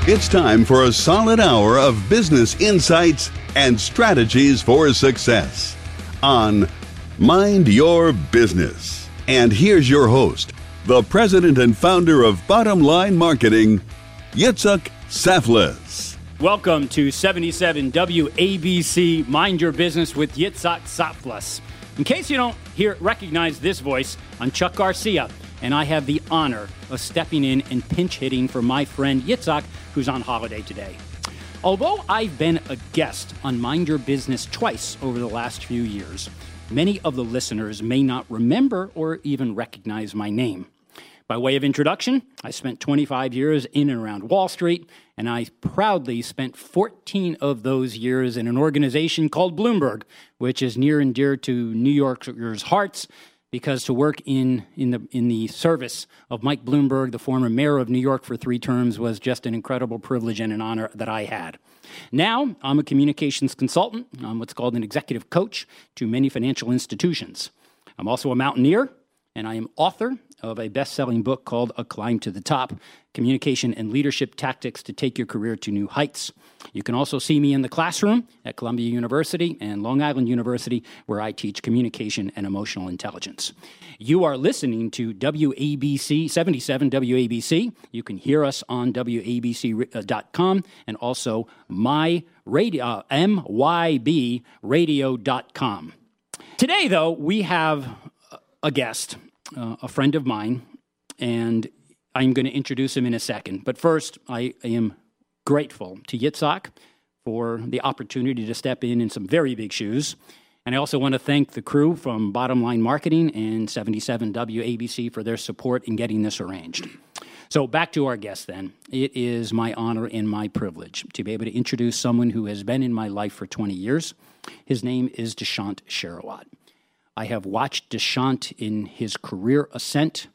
It's time for a solid hour of business insights and strategies for success on Mind Your Business. And here's your host, the president and founder of Bottom Line Marketing, Yitzhak Saftlas. Welcome to 77 WABC Mind Your Business with Yitzhak Saftlas. In case you don't recognize this voice, I'm Chuck Garcia, and I have the honor of stepping in and pinch hitting for my friend Yitzhak, who's on holiday today. Although I've been a guest on Mind Your Business twice over the last few years, many of the listeners may not remember or even recognize my name. By way of introduction, I spent 25 years in and around Wall Street, and I proudly spent 14 of those years in an organization called Bloomberg, which is near and dear to New Yorkers' hearts, because to work in the service of Mike Bloomberg, the former mayor of New York for 3 terms, was just an incredible privilege and an honor that I had. Now, I'm a communications consultant. I'm what's called an executive coach to many financial institutions. I'm also a mountaineer, and I am author of a best-selling book called A Climb to the Top, Communication and Leadership Tactics to Take Your Career to New Heights. You can also see me in the classroom at Columbia University and Long Island University, where I teach communication and emotional intelligence. You are listening to WABC, 77 WABC. You can hear us on WABC.com and also MYBradio.com. Today, though, we have a guest, a friend of mine, and I'm going to introduce him in a second. But first, I am grateful to Yitzhak for the opportunity to step in some very big shoes. And I also want to thank the crew from Bottom Line Marketing and 77 WABC for their support in getting this arranged. So back to our guest then. It is my honor and my privilege to be able to introduce someone who has been in my life for 20 years. His name is Dushyant Sherrawat. I have watched Dushyant in his career ascent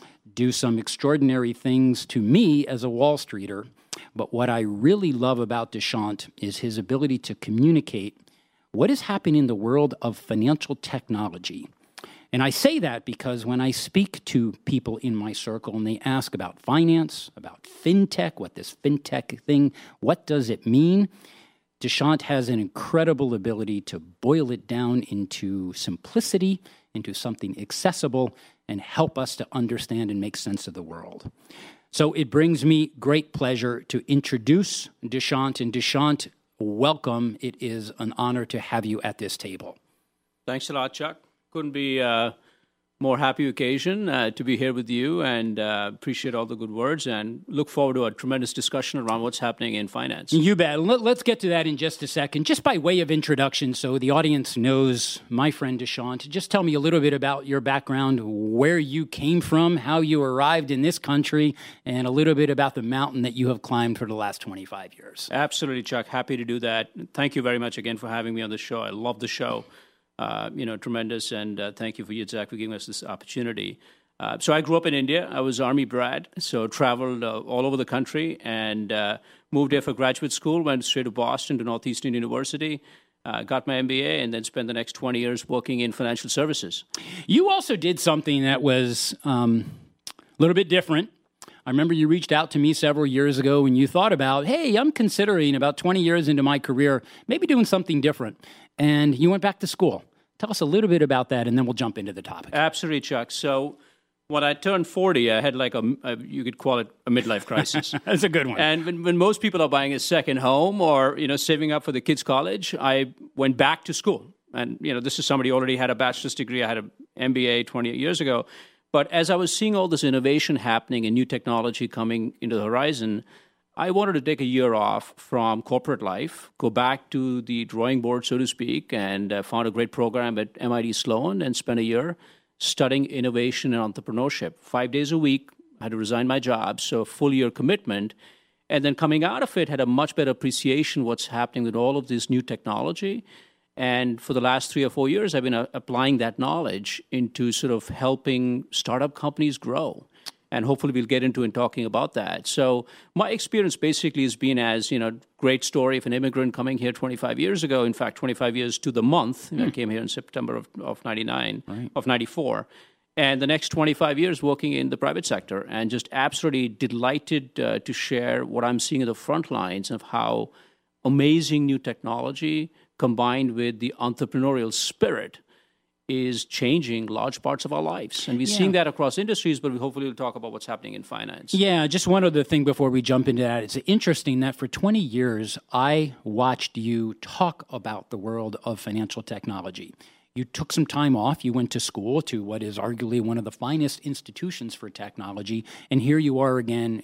do some extraordinary things to me as a Wall Streeter, but what I really love about Dushyant is his ability to communicate what is happening in the world of financial technology. And I say that because when I speak to people in my circle and they ask about finance, about fintech, what this fintech thing, what does it mean? Dushyant has an incredible ability to boil it down into simplicity, into something accessible, and help us to understand and make sense of the world. So it brings me great pleasure to introduce Dushyant. And Dushyant, welcome. It is an honor to have you at this table. Thanks a lot, Chuck. Couldn't be more happy occasion to be here with you, and appreciate all the good words and look forward to a tremendous discussion around what's happening in finance. You bet. Let's get to that in just a second. Just by way of introduction, so the audience knows my friend Dushyant, just tell me a little bit about your background, where you came from, how you arrived in this country, and a little bit about the mountain that you have climbed for the last 25 years. Absolutely, Chuck. Happy to do that. Thank you very much again for having me on the show. I love the show. Tremendous, and thank you for Yitzhak for giving us this opportunity. So I grew up in India. I was Army brat, so traveled all over the country and moved there for graduate school, went straight to Boston to Northeastern University, got my MBA, and then spent the next 20 years working in financial services. You also did something that was a little bit different. I remember you reached out to me several years ago and you thought about, hey, I'm considering about 20 years into my career, maybe doing something different. And you went back to school. Tell us a little bit about that, and then we'll jump into the topic. Absolutely, Chuck. So when I turned 40, I had like you could call it a midlife crisis. That's a good one. And when most people are buying a second home or, saving up for the kids' college, I went back to school. And, this is somebody who already had a bachelor's degree. I had an MBA 28 years ago. But as I was seeing all this innovation happening and new technology coming into the horizon, I wanted to take a year off from corporate life, go back to the drawing board, so to speak, and found a great program at MIT Sloan and spent a year studying innovation and entrepreneurship. 5 days a week, I had to resign my job, so a full year commitment. And then coming out of it, had a much better appreciation of what's happening with all of this new technology. And for the last 3 or 4 years, I've been applying that knowledge into sort of helping startup companies grow. And hopefully we'll get into and talking about that. So my experience basically has been as, great story of an immigrant coming here 25 years ago. In fact, 25 years to the month. I came here in September of 99, right. Of 94. and the next 25 years working in the private sector, and just absolutely delighted to share what I'm seeing at the front lines of how amazing new technology combined with the entrepreneurial spirit is changing large parts of our lives. And we're seeing that across industries, but we hopefully will talk about what's happening in finance. Yeah, just one other thing before we jump into that. It's interesting that for 20 years, I watched you talk about the world of financial technology. You took some time off. You went to school to what is arguably one of the finest institutions for technology. And here you are again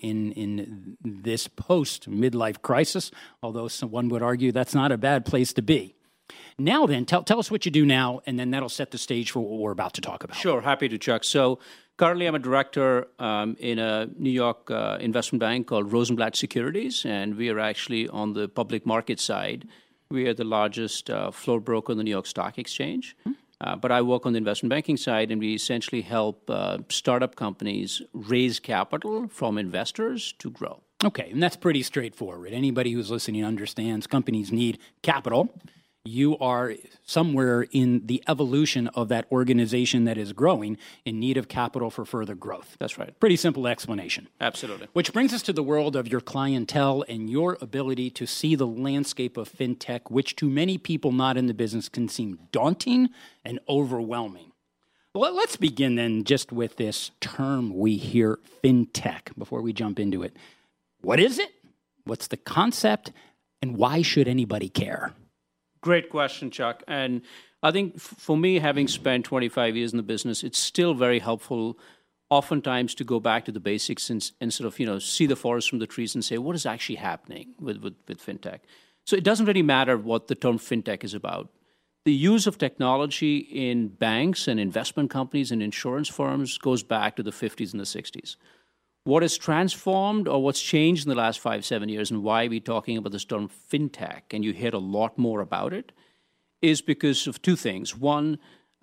in this post-midlife crisis, although someone would argue that's not a bad place to be. Now then, tell us what you do now, and then that'll set the stage for what we're about to talk about. Sure, happy to, Chuck. So currently I'm a director in a New York investment bank called Rosenblatt Securities, and we are actually on the public market side. We are the largest floor broker on the New York Stock Exchange. But I work on the investment banking side, and we essentially help startup companies raise capital from investors to grow. Okay, and that's pretty straightforward. Anybody who's listening understands companies need capital. You are somewhere in the evolution of that organization that is growing in need of capital for further growth. That's right. Pretty simple explanation. Absolutely. Which brings us to the world of your clientele and your ability to see the landscape of fintech, which to many people not in the business can seem daunting and overwhelming. Well, let's begin then just with this term we hear, fintech, before we jump into it. What is it? What's the concept? And why should anybody care? Great question, Chuck. And I think for me, having spent 25 years in the business, it's still very helpful oftentimes to go back to the basics and sort of, see the forest from the trees and say, what is actually happening with fintech? So it doesn't really matter what the term fintech is about. The use of technology in banks and investment companies and insurance firms goes back to the 50s and the 60s. What has transformed or what's changed in the last 5-7 years and why we're talking about this term fintech, and you hear a lot more about it, is because of two things. One,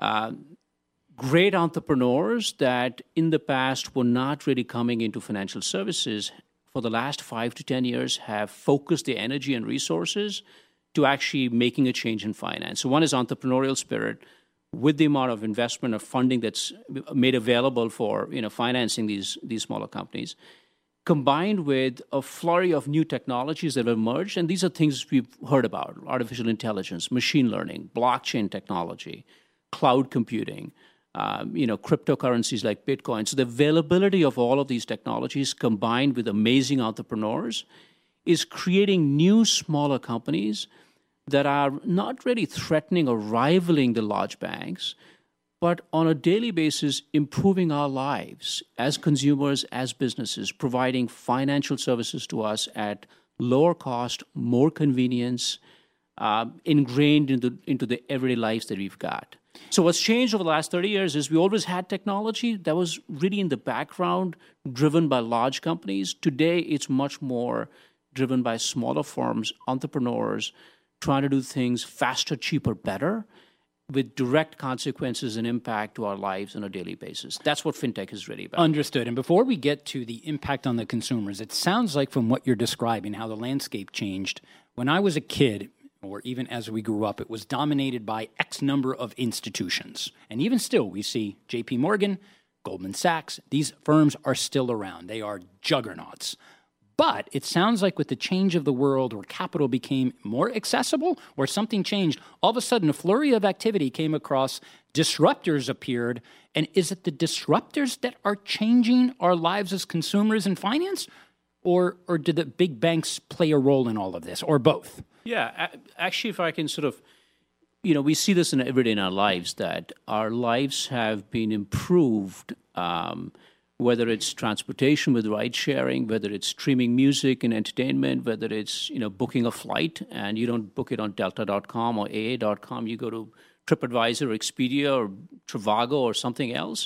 great entrepreneurs that in the past were not really coming into financial services for the last 5 to 10 years have focused their energy and resources to actually making a change in finance. So one is entrepreneurial spirit. With the amount of investment or funding that's made available for financing these smaller companies, combined with a flurry of new technologies that have emerged, and these are things we've heard about: artificial intelligence, machine learning, blockchain technology, cloud computing, cryptocurrencies like Bitcoin. So the availability of all of these technologies combined with amazing entrepreneurs is creating new smaller companies that are not really threatening or rivaling the large banks, but on a daily basis improving our lives as consumers, as businesses, providing financial services to us at lower cost, more convenience, ingrained into the everyday lives that we've got. So what's changed over the last 30 years is we always had technology that was really in the background, driven by large companies. Today, it's much more driven by smaller firms, entrepreneurs, trying to do things faster, cheaper, better, with direct consequences and impact to our lives on a daily basis. That's what fintech is really about. Understood. And before we get to the impact on the consumers, it sounds like from what you're describing, how the landscape changed. When I was a kid, or even as we grew up, it was dominated by X number of institutions. And even still, we see JP Morgan, Goldman Sachs. These firms are still around. They are juggernauts. But it sounds like with the change of the world, where capital became more accessible, or something changed, all of a sudden a flurry of activity came across, disruptors appeared, and is it the disruptors that are changing our lives as consumers in finance? Or did the big banks play a role in all of this, or both? Yeah, actually, if I can sort of, we see this every day in our lives, that our lives have been improved, whether it's transportation with ride sharing, whether it's streaming music and entertainment, whether it's booking a flight, and you don't book it on Delta.com or AA.com, you go to TripAdvisor or Expedia or Trivago or something else.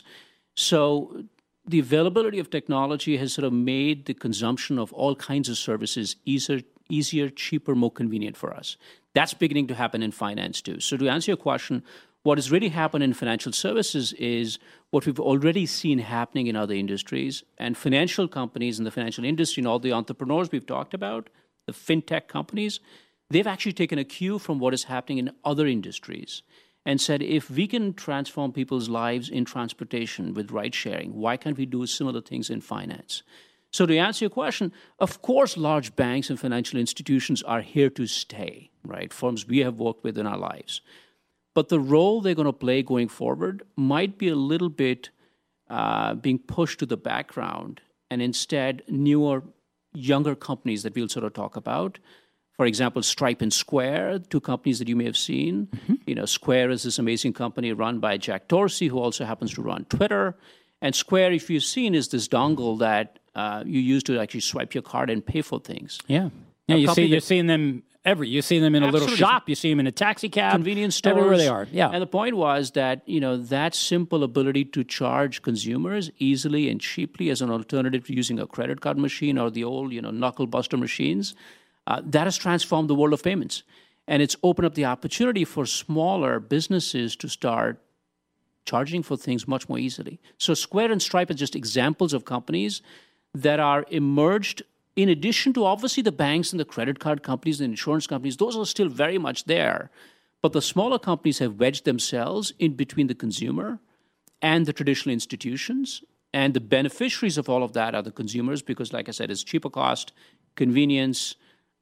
So the availability of technology has sort of made the consumption of all kinds of services easier, cheaper, more convenient for us. That's beginning to happen in finance too. So to answer your question, what has really happened in financial services is what we've already seen happening in other industries, and financial companies in the financial industry and all the entrepreneurs we've talked about, the fintech companies, they've actually taken a cue from what is happening in other industries. and said, if we can transform people's lives in transportation with ride sharing, why can't we do similar things in finance? So to answer your question, of course, large banks and financial institutions are here to stay, right? Firms we have worked with in our lives. But the role they're going to play going forward might be a little bit being pushed to the background, and instead newer, younger companies that we'll sort of talk about. For example, Stripe and Square, two companies that you may have seen. Mm-hmm. Square is this amazing company run by Jack Dorsey, who also happens to run Twitter. And Square, if you've seen, is this dongle that you use to actually swipe your card and pay for things. Yeah. Yeah, you're seeing them you see them in a little shop, you see them in a taxi cab, convenience stores, everywhere they are. Yeah. And the point was that, that simple ability to charge consumers easily and cheaply as an alternative to using a credit card machine or the old, knuckle buster machines, that has transformed the world of payments. And it's opened up the opportunity for smaller businesses to start charging for things much more easily. So Square and Stripe are just examples of companies that are emerged in addition to obviously the banks and the credit card companies and insurance companies. Those are still very much there. But the smaller companies have wedged themselves in between the consumer and the traditional institutions. And the beneficiaries of all of that are the consumers because, like I said, it's cheaper cost, convenience,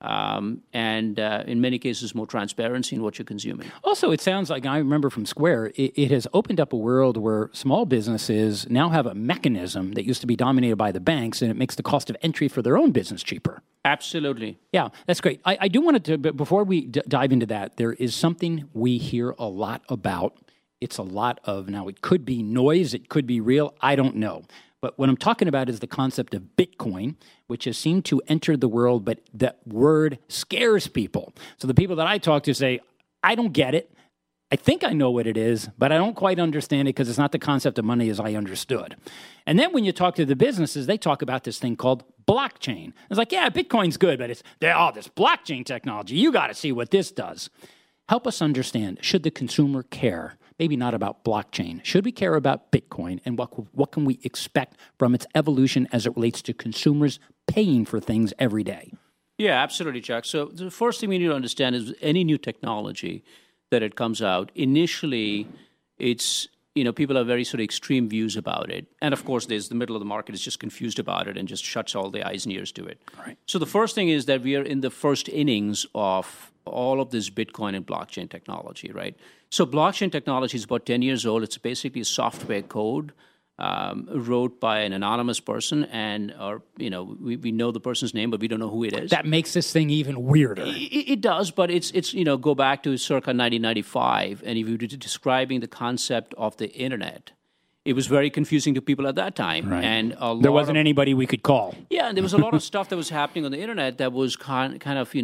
and in many cases, more transparency in what you're consuming. Also, it sounds like, I remember from Square, it has opened up a world where small businesses now have a mechanism that used to be dominated by the banks, and it makes the cost of entry for their own business cheaper. Absolutely. Yeah, that's great. I do want to, but before we dive into that, there is something we hear a lot about. It's a lot of, now it could be noise, it could be real, I don't know. But what I'm talking about is the concept of Bitcoin, which has seemed to enter the world, but the word scares people. So the people that I talk to say, I don't get it. I think I know what it is, but I don't quite understand it because it's not the concept of money as I understood. And then when you talk to the businesses, they talk about this thing called blockchain. It's like, yeah, Bitcoin's good, but it's this blockchain technology. You got to see what this does. Help us understand, should the consumer care? Maybe not about blockchain. Should we care about Bitcoin, and what can we expect from its evolution as it relates to consumers paying for things every day? Yeah, absolutely, Chuck. So the first thing we need to understand is any new technology that it comes out, initially it's, people have very sort of extreme views about it. And of course, there's the middle of the market is just confused about it and just shuts all the eyes and ears to it. Right. So the first thing is that we are in the first innings of all of this Bitcoin and blockchain technology, right? So blockchain technology is about 10 years old. It's basically software code wrote by an anonymous person, and we know the person's name, but we don't know who it is. That makes this thing even weirder. It does, but it's go back to circa 1995, and if you were describing the concept of the internet, it was very confusing to people at that time. Right. And there wasn't anybody we could call. Yeah, and there was a lot of stuff that was happening on the internet that was kind of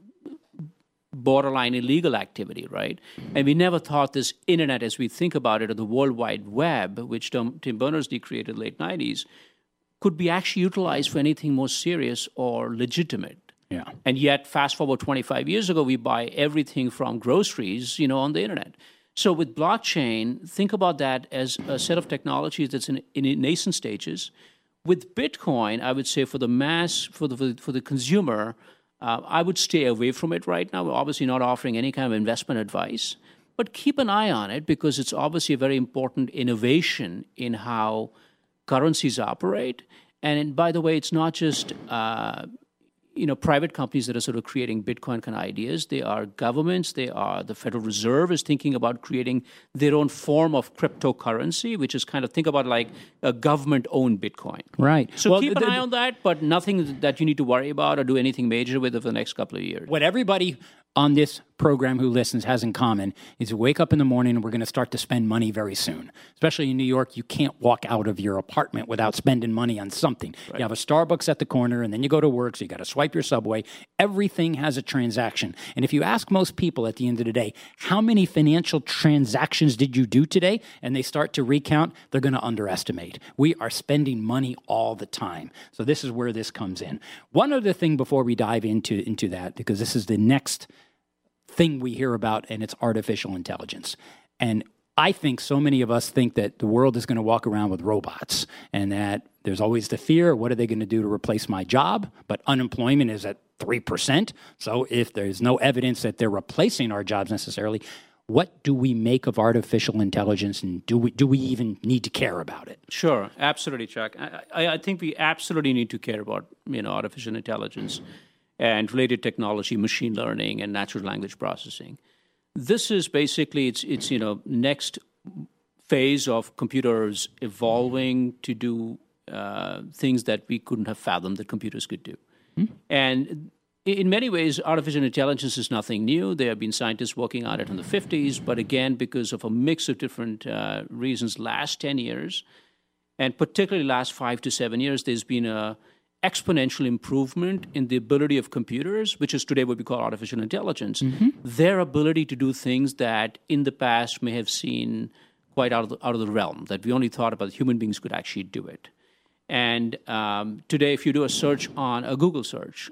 borderline illegal activity, right? And we never thought this internet, as we think about it, or the World Wide Web, which Tim Berners-Lee created in the late 90s, could be actually utilized for anything more serious or legitimate. Yeah. And yet, fast forward 25 years ago, we buy everything from groceries, on the internet. So with blockchain, think about that as a set of technologies that's in nascent stages. With Bitcoin, I would say for the mass, for the consumer, I would stay away from it right now. We're obviously not offering any kind of investment advice, but keep an eye on it because it's obviously a very important innovation in how currencies operate. And by the way, it's not just private companies that are sort of creating Bitcoin kind of ideas. They are governments. They are the Federal Reserve is thinking about creating their own form of cryptocurrency, which is kind of think about like a government-owned Bitcoin. Right. So keep an eye on that, but nothing that you need to worry about or do anything major with over the next couple of years. What everybody on this program who listens has in common is you wake up in the morning and we're going to start to spend money very soon. Especially in New York, you can't walk out of your apartment without spending money on something. Right. You have a Starbucks at the corner and then you go to work, so you got to swipe your Subway. Everything has a transaction. And if you ask most people at the end of the day, how many financial transactions did you do today? And they start to recount, they're going to underestimate. We are spending money all the time. So this is where this comes in. One other thing before we dive into that, because this is the next thing we hear about, and it's artificial intelligence. And I think so many of us think that the world is going to walk around with robots and that there's always the fear, what are they going to do to replace my job? But unemployment is at 3%. So if there's no evidence that they're replacing our jobs necessarily, what do we make of artificial intelligence, and do we even need to care about it? Sure, absolutely, Chuck. I think we absolutely need to care about artificial intelligence and related technology, machine learning, and natural language processing. This is basically it's next phase of computers evolving to do things that we couldn't have fathomed that computers could do. And in many ways, artificial intelligence is nothing new. There have been scientists working on it in the 50s, but again, because of a mix of different reasons, last 10 years, and particularly last 5 to 7 years, there's been a exponential improvement in the ability of computers, which is today what we call artificial intelligence, their ability to do things that in the past may have seemed quite out of the realm, that we only thought about human beings could actually do it. And today, if you do a search on a Google search,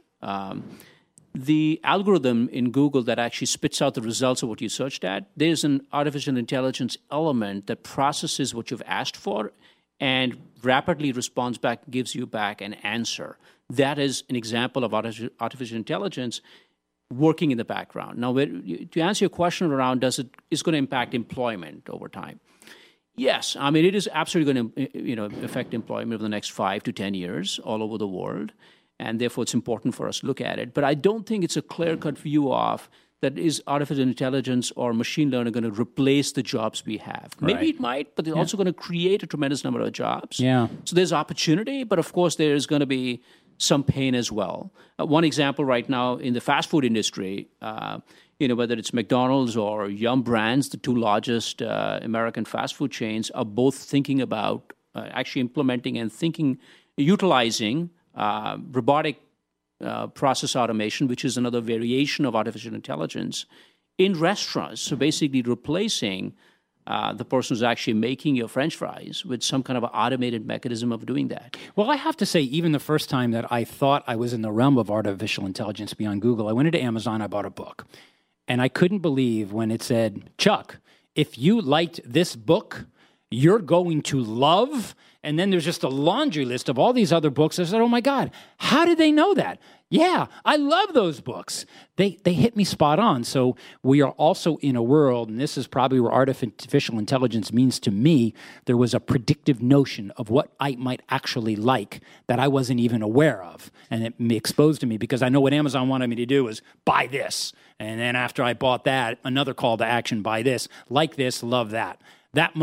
the algorithm in Google that actually spits out the results of what you searched at, there's an artificial intelligence element that processes what you've asked for and rapidly responds back, gives you back an answer. That is an example of artificial intelligence working in the background. Now, to answer your question around is going to impact employment over time? Yes, I mean, it is absolutely going to affect employment over the next 5 to 10 years all over the world. And therefore, it's important for us to look at it. But I don't think it's a clear-cut view of that is artificial intelligence or machine learning going to replace the jobs we have. Right. Maybe it might, but it's also going to create a tremendous number of jobs. Yeah. So there's opportunity, but of course there's going to be some pain as well. One example right now in the fast food industry, whether it's McDonald's or Yum Brands, the two largest American fast food chains, are both thinking about actually implementing and utilizing robotic process automation, which is another variation of artificial intelligence, in restaurants. So basically replacing the person who's actually making your French fries with some kind of automated mechanism of doing that. Well, I have to say, even the first time that I thought I was in the realm of artificial intelligence beyond Google, I went into Amazon, I bought a book. And I couldn't believe when it said, Chuck, if you liked this book, you're going to love. And then there's just a laundry list of all these other books. I said, oh my God, how did they know that? Yeah, I love those books. They hit me spot on. So we are also in a world, and this is probably where artificial intelligence means to me, there was a predictive notion of what I might actually like that I wasn't even aware of. And it exposed to me because I know what Amazon wanted me to do is buy this. And then after I bought that, another call to action, buy this, like this, love that. That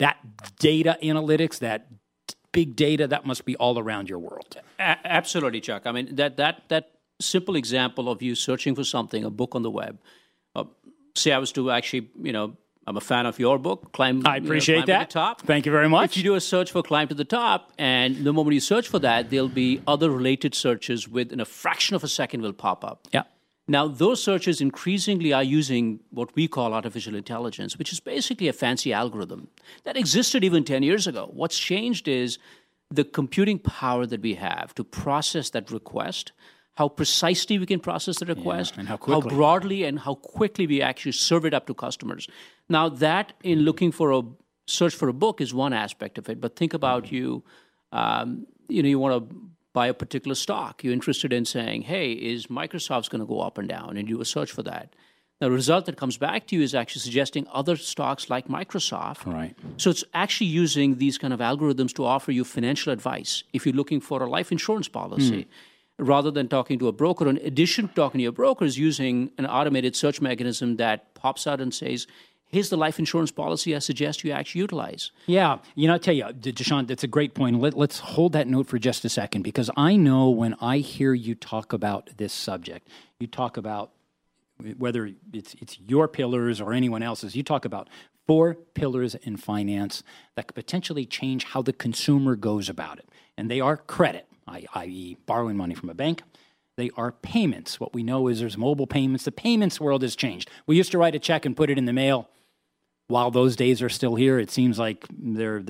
data analytics, that big data, that must be all around your world. Absolutely, Chuck. I mean, that simple example of you searching for something, a book on the web. Say I was to actually, I'm a fan of your book, Climb I appreciate that. To the Top. Thank you very much. If you do a search for Climb to the Top, and the moment you search for that, there'll be other related searches within a fraction of a second will pop up. Yeah. Now, those searches increasingly are using what we call artificial intelligence, which is basically a fancy algorithm that existed even 10 years ago. What's changed is the computing power that we have to process that request, how precisely we can process the request, and how quickly. How broadly and how quickly we actually serve it up to customers. Now, that in looking for a search for a book is one aspect of it, but think about you want to buy a particular stock. You're interested in saying, hey, is Microsoft's going to go up and down? And do a search for that. The result that comes back to you is actually suggesting other stocks like Microsoft. Right. So it's actually using these kind of algorithms to offer you financial advice if you're looking for a life insurance policy. Rather than talking to a broker. In addition to talking to your broker, is using an automated search mechanism that pops out and says, here's the life insurance policy I suggest you actually utilize. Yeah. I tell you, Dushyant, that's a great point. Let's hold that note for just a second, because I know when I hear you talk about this subject, you talk about whether it's your pillars or anyone else's, you talk about 4 pillars in finance that could potentially change how the consumer goes about it. And they are credit, i.e. borrowing money from a bank. They are payments. What we know is there's mobile payments. The payments world has changed. We used to write a check and put it in the mail. While those days are still here, it seems like they're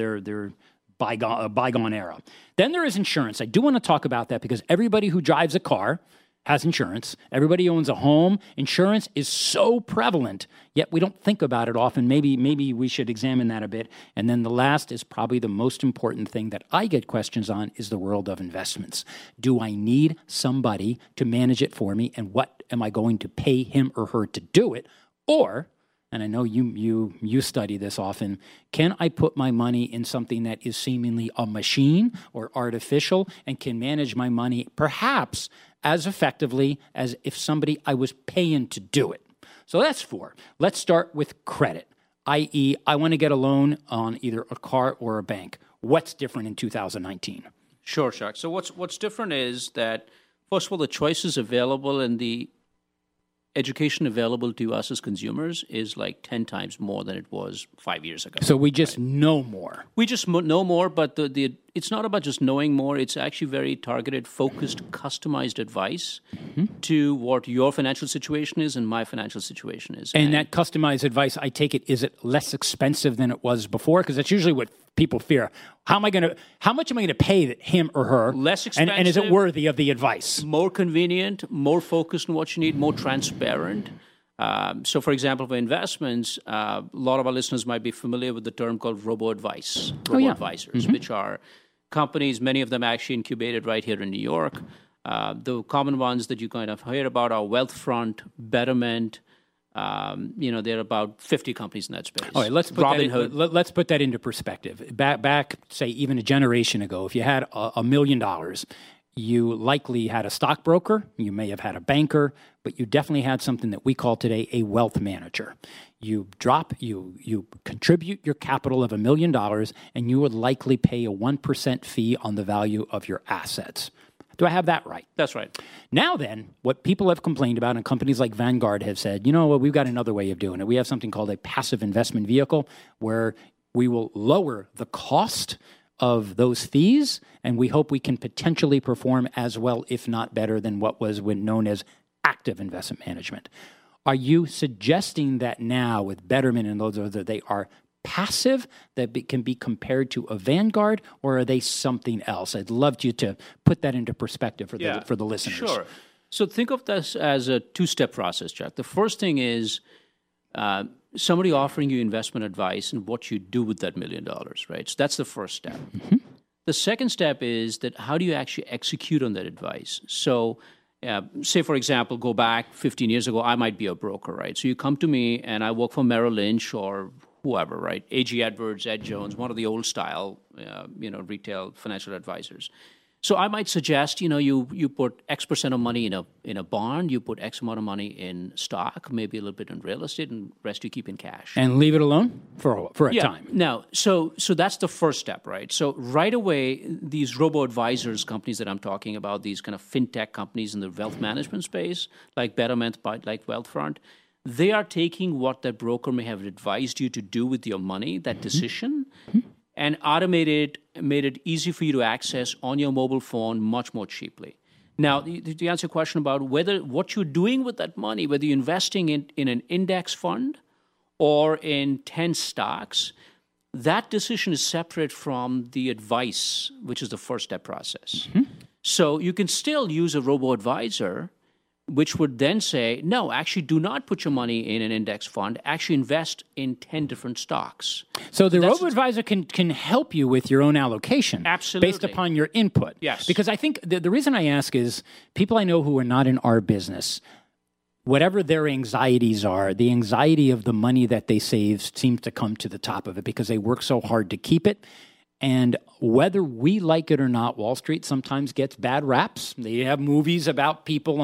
bygone era. Then there is insurance. I do want to talk about that because everybody who drives a car has insurance. Everybody owns a home. Insurance is so prevalent, yet we don't think about it often. Maybe we should examine that a bit. And then the last is probably the most important thing that I get questions on is the world of investments. Do I need somebody to manage it for me, and what am I going to pay him or her to do it? Or and I know you study this often, can I put my money in something that is seemingly a machine or artificial and can manage my money perhaps as effectively as if somebody I was paying to do it? So that's 4. Let's start with credit, i.e., I want to get a loan on either a car or a bank. What's different in 2019? Sure, Chuck. So what's different is that, first of all, the choices available and the education available to us as consumers is like 10 times more than it was 5 years ago. So we just know more. We just know more, but it's not about just knowing more. It's actually very targeted, focused, customized advice to what your financial situation is and my financial situation is. And that customized advice, I take it, is it less expensive than it was before? Because that's usually what people fear. How much am I going to pay him or her? Less expensive. And is it worthy of the advice? More convenient, more focused on what you need, more transparent. So, for example, for investments, a lot of our listeners might be familiar with the term called robo-advisors, which are companies, many of them actually incubated right here in New York. The common ones that you kind of hear about are Wealthfront, Betterment. There are about 50 companies in that space. All right, let's put that into perspective. Back, say, even a generation ago, if you had $1 million, you likely had a stockbroker, you may have had a banker, but you definitely had something that we call today a wealth manager. You contribute your capital of $1 million, and you would likely pay a 1% fee on the value of your assets. Do I have that right? That's right. Now then, what people have complained about, and companies like Vanguard have said, you know what, we've got another way of doing it. We have something called a passive investment vehicle where we will lower the cost of those fees, and we hope we can potentially perform as well, if not better, than what was known as active investment management. Are you suggesting that now with Betterment and those others, they are passive, that can be compared to a Vanguard, or are they something else? I'd love you to put that into perspective for the listeners. Sure. So think of this as a two-step process, Chuck. The first thing is somebody offering you investment advice and what you do with that $1 million, right? So that's the first step. Mm-hmm. The second step is that how do you actually execute on that advice? So say, for example, go back 15 years ago, I might be a broker, right? So you come to me and I work for Merrill Lynch or whoever, right? A.G. Edwards, Ed Jones, one of the old style, retail financial advisors. So I might suggest, you put X percent of money in a bond, you put X amount of money in stock, maybe a little bit in real estate, and rest you keep in cash. And leave it alone for a time. Now, so that's the first step, right? So right away, these robo-advisors companies that I'm talking about, these kind of fintech companies in the wealth management space, like Betterment, like Wealthfront, they are taking what that broker may have advised you to do with your money, that decision, and made it easy for you to access on your mobile phone much more cheaply. Now, to answer your question about what you're doing with that money, whether you're investing in an index fund or in 10 stocks, that decision is separate from the advice, which is the first step process. Mm-hmm. So you can still use a robo-advisor, which would then say, no, actually do not put your money in an index fund. Actually invest in 10 different stocks. So the robo-advisor can help you with your own allocation. Absolutely. Based upon your input. Yes. Because I think the reason I ask is people I know who are not in our business, whatever their anxieties are, the anxiety of the money that they save seems to come to the top of it because they work so hard to keep it. And whether we like it or not, Wall Street sometimes gets bad raps. They have movies about people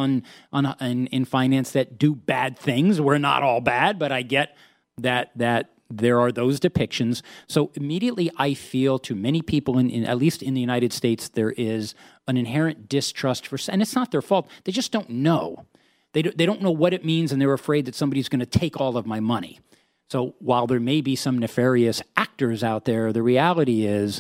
in finance that do bad things. We're not all bad, but I get that there are those depictions. So immediately I feel to many people, in at least in the United States, there is an inherent distrust and it's not their fault. They just don't know. They don't know what it means, and they're afraid that somebody's going to take all of my money. So while there may be some nefarious actors out there, the reality is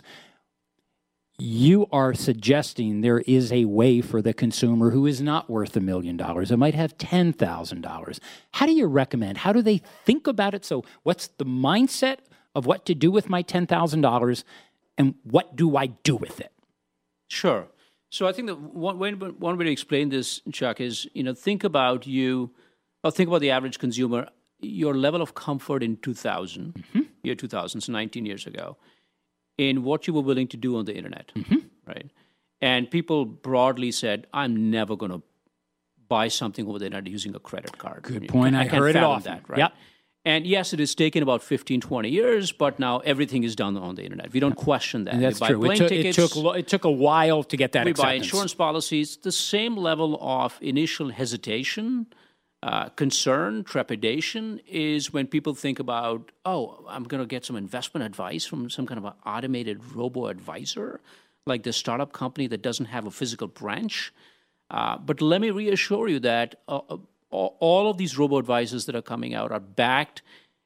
you are suggesting there is a way for the consumer who is not worth $1 million. It might have $10,000. How do you recommend? How do they think about it? So what's the mindset of what to do with my $10,000, and what do I do with it? Sure. So I think that one way to explain this, Chuck, is think about the average consumer. Your level of comfort in 2000, year 2000, so 19 years ago, in what you were willing to do on the internet, right? And people broadly said, I'm never going to buy something over the internet using a credit card. Good point. I heard it often. That, right? Yep. And yes, it has taken about 15, 20 years, but now everything is done on the internet. We don't question that. And that's we buy true. plane tickets, it took a while to get that we acceptance. buy insurance policies. The same level of initial hesitation, concern, trepidation is when people think about, oh, I'm going to get some investment advice from some kind of an automated robo-advisor, like the startup company that doesn't have a physical branch. But let me reassure you that all of these robo-advisors that are coming out are backed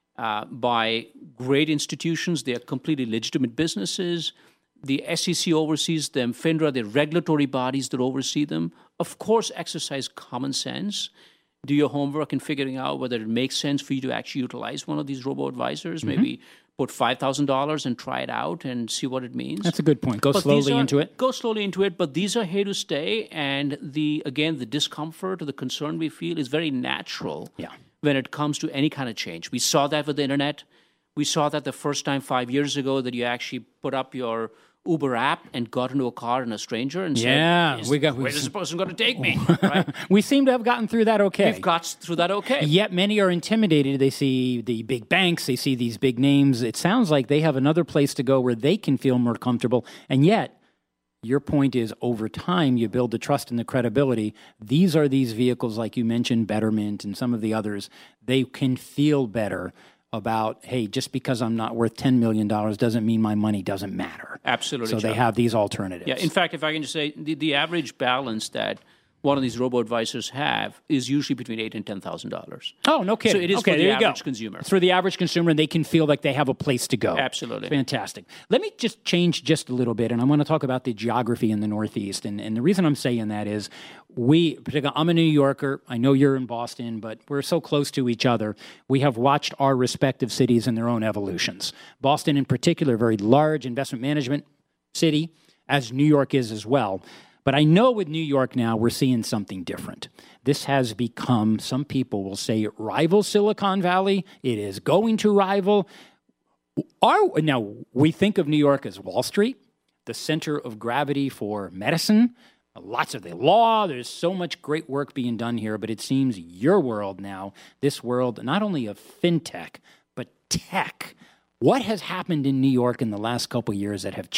by great institutions. They are completely legitimate businesses. The SEC oversees them. FINRA, the regulatory bodies that oversee them, of course, exercise common sense. Do your homework in figuring out whether it makes sense for you to actually utilize one of these robo-advisors. Maybe put $5,000 and try it out and see what it means. That's a good point. Go slowly into it. Go slowly into it, but these are here to stay. And the discomfort or the concern we feel is very natural when it comes to any kind of change. We saw that with the internet. We saw that the first time 5 years ago that you actually put up your Uber app and got into a car and a stranger and said, where's this person going to take me? Right? We seem to have gotten through that okay. We've got through that okay. Yet many are intimidated. They see the big banks. They see these big names. It sounds like they have another place to go where they can feel more comfortable. And yet, your point is over time, you build the trust and the credibility. These are these vehicles, like you mentioned, Betterment and some of the others. They can feel better about, hey, just because I'm not worth $10 million doesn't mean my money doesn't matter. Absolutely. So they have these alternatives. Yeah. In fact, if I can just say, the average balance that one of these robo-advisors have is usually between $8,000 and $10,000. Oh, no kidding. So it is for the average consumer. It's for the average consumer, and they can feel like they have a place to go. Absolutely. Fantastic. Let me just change just a little bit, and I want to talk about the geography in the Northeast. And the reason I'm saying that is I'm a New Yorker. I know you're in Boston, but we're so close to each other. We have watched our respective cities in their own evolutions. Boston in particular, a very large investment management city, as New York is as well. But I know with New York now, we're seeing something different. This has become, some people will say, rival Silicon Valley. It is going to rival. Now, we think of New York as Wall Street, the center of gravity for medicine, lots of the law. There's so much great work being done here, but it seems your world now, this world, not only of fintech, but tech. What has happened in New York in the last couple of years that have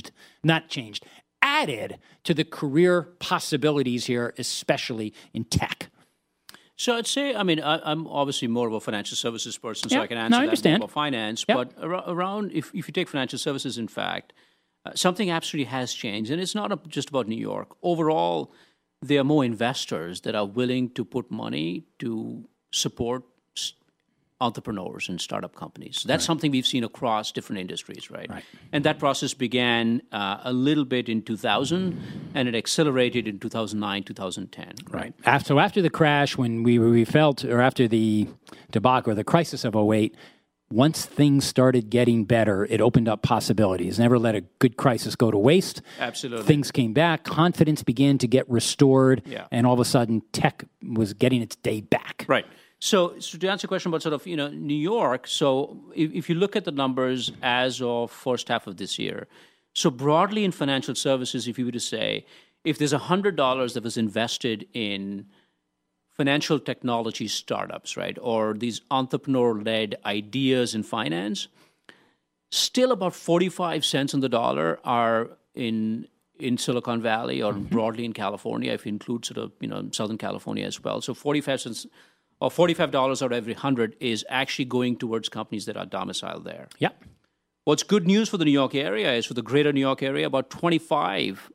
added to the career possibilities here, especially in tech? So I'd say, I'm obviously more of a financial services person, so I can answer that more about finance. But around, if you take financial services, in fact, something absolutely has changed. And it's not just about New York. Overall, there are more investors that are willing to put money to support entrepreneurs and startup companies. So that's something we've seen across different industries, right? And that process began a little bit in 2000, and it accelerated in 2009, 2010, right? So after the crash, when we felt, or after the debacle or the crisis of 2008, once things started getting better, it opened up possibilities. Never let a good crisis go to waste. Absolutely. Things came back. Confidence began to get restored. And all of a sudden, tech was getting its day back. Right. So to answer your question about sort of, New York, so if you look at the numbers as of first half of this year, so broadly in financial services, if you were to say, if there's $100 that was invested in financial technology startups, right, or these entrepreneur-led ideas in finance, still about 45 cents on the dollar are in Silicon Valley or broadly in California, if you include sort of, Southern California as well. So 45 cents or $45 out of every 100 is actually going towards companies that are domiciled there. Yeah. What's good news for the New York area is for the greater New York area, about 25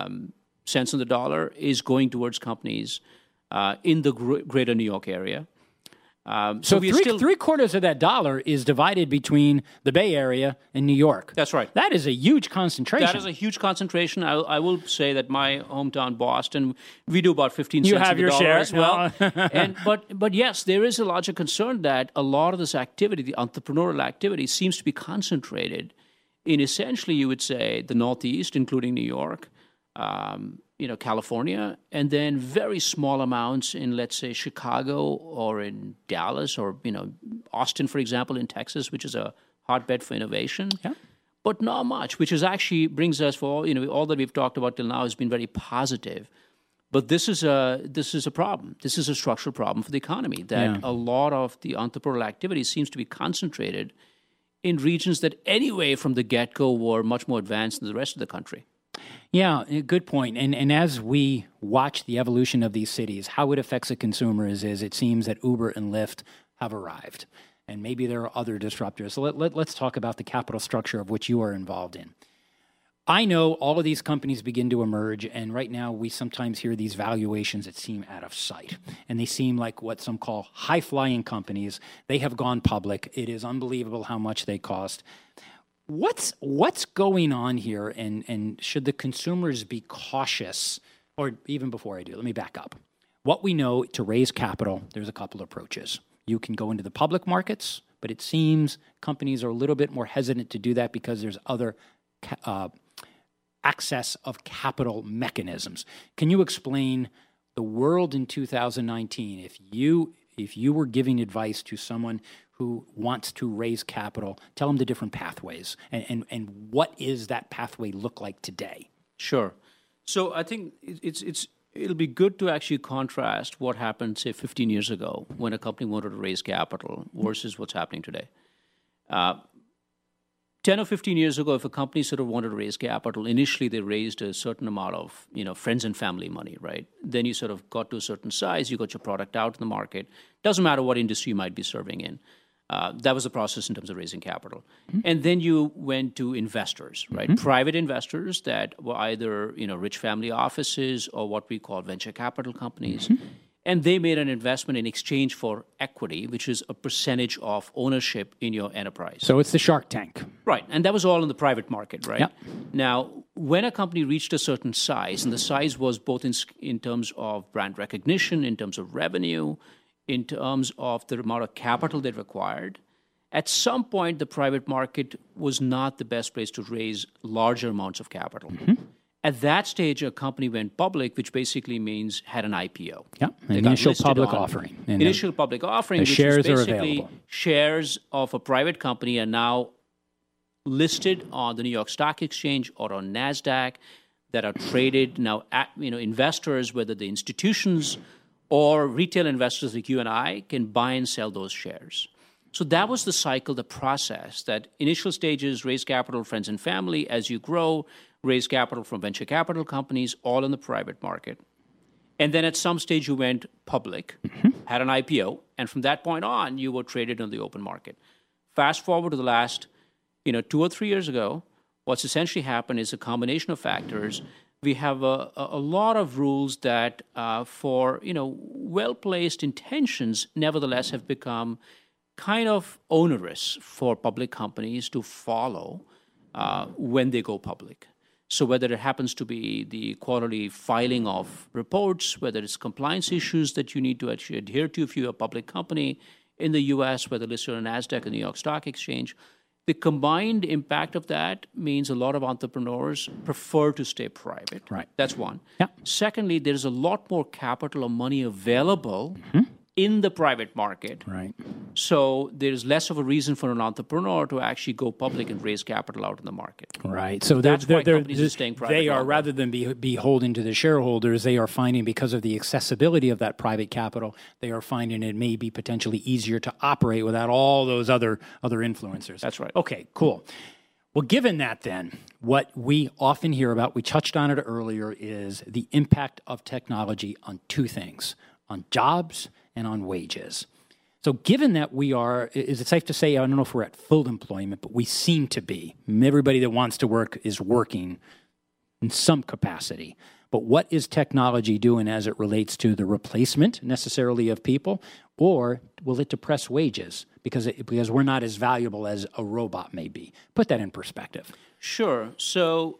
cents on the dollar is going towards companies in the greater New York area. So three quarters of that dollar is divided between the Bay Area and New York. That's right. That is a huge concentration. That is a huge concentration. I will say that my hometown, Boston, we do about 15 cents of the dollar share as well. But yes, there is a larger concern that a lot of this activity, the entrepreneurial activity, seems to be concentrated in essentially, you would say, the Northeast, including New York, California, and then very small amounts in, let's say, Chicago or in Dallas or, Austin, for example, in Texas, which is a hotbed for innovation. Yeah. But not much, which is actually brings us all that we've talked about till now has been very positive. But this is a problem. This is a structural problem for the economy, that a lot of the entrepreneurial activity seems to be concentrated in regions that anyway from the get-go were much more advanced than the rest of the country. Yeah, good point. And as we watch the evolution of these cities, how it affects the consumers is it seems that Uber and Lyft have arrived. And maybe there are other disruptors. So let's talk about the capital structure of which you are involved in. I know all of these companies begin to emerge, and right now we sometimes hear these valuations that seem out of sight. And they seem like what some call high-flying companies. They have gone public. It is unbelievable how much they cost. What's going on here, and should the consumers be cautious? Or even before I do, let me back up. What we know to raise capital, there's a couple approaches. You can go into the public markets, but it seems companies are a little bit more hesitant to do that because there's other access of capital mechanisms. Can you explain the world in 2019? If you were giving advice to someone who wants to raise capital, tell them the different pathways and what is that pathway look like today? Sure. So I think it'll be good to actually contrast what happened, say, 15 years ago when a company wanted to raise capital versus what's happening today. 10 or 15 years ago, if a company sort of wanted to raise capital, initially they raised a certain amount of, friends and family money, right? Then you sort of got to a certain size, you got your product out in the market. Doesn't matter what industry you might be serving in. That was the process in terms of raising capital. Mm-hmm. And then you went to investors, right? Mm-hmm. Private investors that were either, rich family offices or what we call venture capital companies. Mm-hmm. And they made an investment in exchange for equity, which is a percentage of ownership in your enterprise. So it's the Shark Tank. Right. And that was all in the private market, right? Yep. Now, when a company reached a certain size, and the size was both in terms of brand recognition, in terms of revenue, in terms of the amount of capital they required, at some point, the private market was not the best place to raise larger amounts of capital. Mm-hmm. At that stage, a company went public, which basically means had an IPO. Yeah, an initial public offering. Initial public offering, which shares is basically are available. Shares of a private company are now listed on the New York Stock Exchange or on NASDAQ that are traded now. Investors, whether the institutions or retail investors like you and I, can buy and sell those shares. So that was the cycle, the process, that initial stages, raise capital, friends and family. As you grow, raise capital from venture capital companies, all in the private market. And then at some stage you went public, had an IPO, and from that point on, you were traded on the open market. Fast forward to the last, 2 or 3 years ago, what's essentially happened is a combination of factors. We have a lot of rules that for, well-placed intentions, nevertheless have become kind of onerous for public companies to follow when they go public. So whether it happens to be the quarterly filing of reports, whether it's compliance issues that you need to actually adhere to if you're a public company in the U.S., whether listed on NASDAQ and New York Stock Exchange, the combined impact of that means a lot of entrepreneurs prefer to stay private. Right. That's one. Yeah. Secondly, there's a lot more capital or money available in the private market. Right. So there's less of a reason for an entrepreneur to actually go public and raise capital out in the market. Right. So that's why companies are staying private. They are, rather than be beholden to the shareholders, they are finding, because of the accessibility of that private capital, they are finding it may be potentially easier to operate without all those other influencers. That's right. Okay, cool. Well, given that then, what we often hear about, we touched on it earlier, is the impact of technology on two things, on jobs and on wages. So given that we are, is it safe to say, I don't know if we're at full employment, but we seem to be. Everybody that wants to work is working in some capacity. But what is technology doing as it relates to the replacement necessarily of people, or will it depress wages because we're not as valuable as a robot may be? Put that in perspective. Sure. So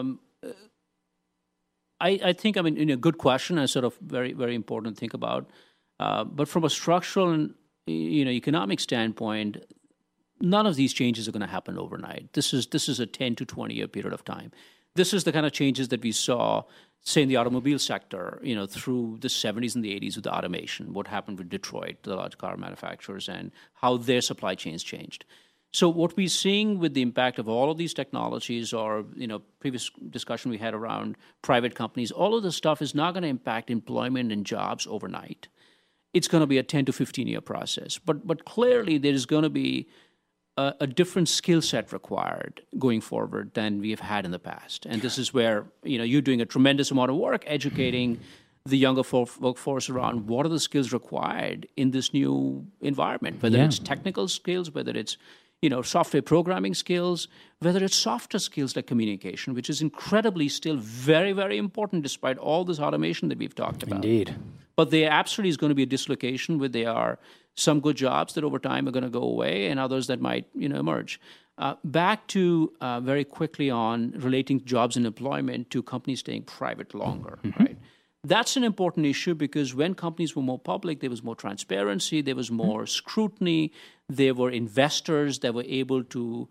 I think, a good question and sort of very, very important to think about. But from a structural and economic standpoint, none of these changes are going to happen overnight. This is a 10 to 20 year period of time. This is the kind of changes that we saw, say, in the automobile sector, through the 70s and the 80s with the automation. What happened with Detroit, the large car manufacturers, and how their supply chains changed. So what we're seeing with the impact of all of these technologies, or previous discussion we had around private companies, all of this stuff is not going to impact employment and jobs overnight. It's going to be a 10 to 15-year process. But clearly there is going to be a different skill set required going forward than we have had in the past. And this is where you're doing a tremendous amount of work educating the younger workforce around what are the skills required in this new environment, whether it's technical skills, whether it's software programming skills, whether it's softer skills like communication, which is incredibly still very, very important despite all this automation that we've talked about. Indeed. But there absolutely is going to be a dislocation where there are some good jobs that over time are going to go away and others that might emerge. Back to very quickly on relating jobs and employment to companies staying private longer, right? That's an important issue because when companies were more public, there was more transparency, there was more scrutiny, there were investors that were able to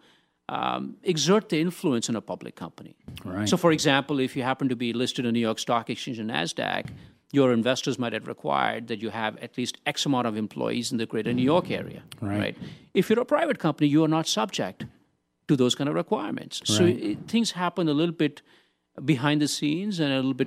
exert their influence in a public company. Right. So, for example, if you happen to be listed on New York Stock Exchange and NASDAQ, your investors might have required that you have at least X amount of employees in the greater New York area. Right? If you're a private company, you are not subject to those kind of requirements. Right. So things happen a little bit behind the scenes and a little bit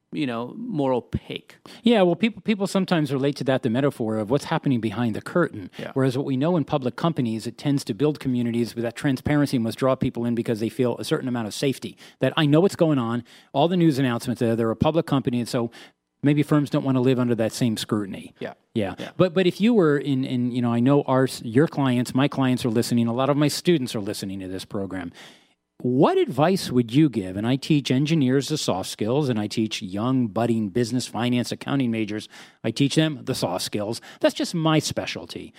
more opaque. Yeah, well, people sometimes relate to that, the metaphor of what's happening behind the curtain. Yeah. Whereas what we know in public companies, it tends to build communities where that transparency must draw people in because they feel a certain amount of safety. That I know what's going on, all the news announcements, they're a public company, and so maybe firms don't want to live under that same scrutiny. Yeah. But if you were in I know your clients, my clients are listening, a lot of my students are listening to this program. What advice would you give? And I teach engineers the soft skills, and I teach young, budding business, finance, accounting majors. I teach them the soft skills. That's just my specialty.